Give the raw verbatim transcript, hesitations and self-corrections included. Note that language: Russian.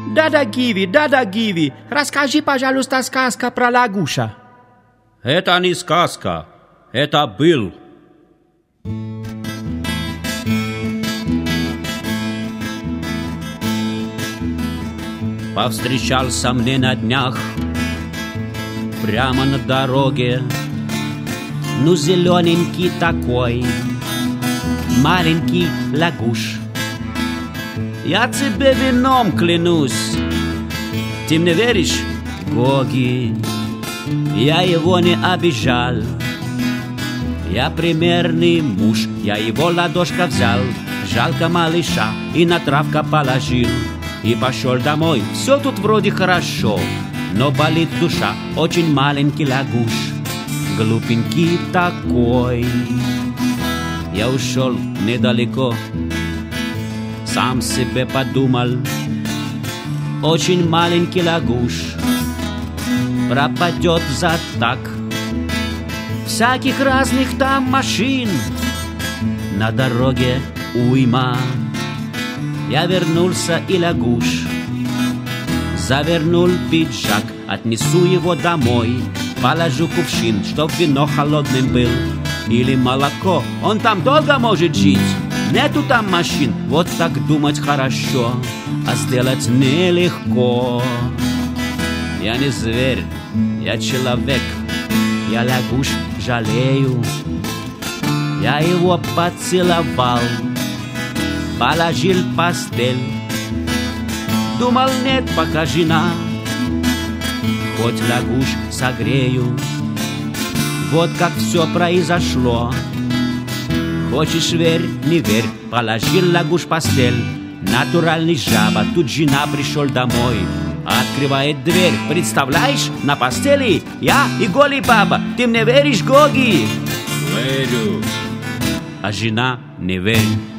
Да-да, Гиви, да-да, Гиви, расскажи, пожалуйста, сказка про лягуша. Это не сказка, это был. Повстречался мне на днях прямо на дороге, ну зелененький такой маленький лягуш. Я тебе вином клянусь, ты мне веришь, Гоги? Я его не обижал, я примерный муж, я его ладошка взял, жалко малыша и на травка положил. И пошел домой, все тут вроде хорошо, но болит душа, очень маленький лягуш, глупенький такой. Я ушел недалеко, сам себе подумал, очень маленький лягуш пропадет за так. Всяких разных там машин на дороге уйма. Я вернулся и лягуш завернул пиджак, отнесу его домой, положу кувшин, чтоб вино холодным был, или молоко, он там долго может жить. Нету там машин, вот так думать хорошо, а сделать нелегко. Я не зверь, я человек, я лягуш жалею. Я его поцеловал, положил в постель. Думал, нет, пока жена, хоть лягуш согрею. Вот как все произошло. Хочешь верь, не верь, положил лягуш в постель. Натуральный жаба, тут жена пришел домой. Открывает дверь, представляешь, на постели я и голый баба. Ты мне веришь, Гоги? Верю. А жена не верит.